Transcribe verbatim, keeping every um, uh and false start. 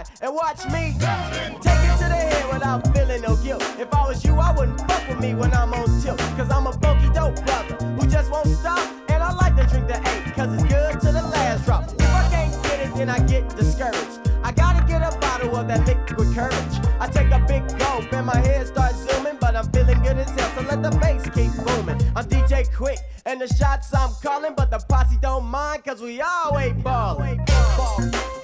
side and watch me take it to the head without feeling no guilt. If I was you, I wouldn't fuck with me when I'm on tilt. Cause I'm a funky dope brother who just won't stop. And I like to drink the eight, cause it's good to the last drop. If I can't get it, then I get discouraged. I gotta get a bottle of that liquid courage. I take a big gulp and my head starts zooming, but I'm feeling good as hell, so let the bass keep booming. I'm D J Quick, and the shots I'm calling, but the posse don't mind, cause we always ballin'.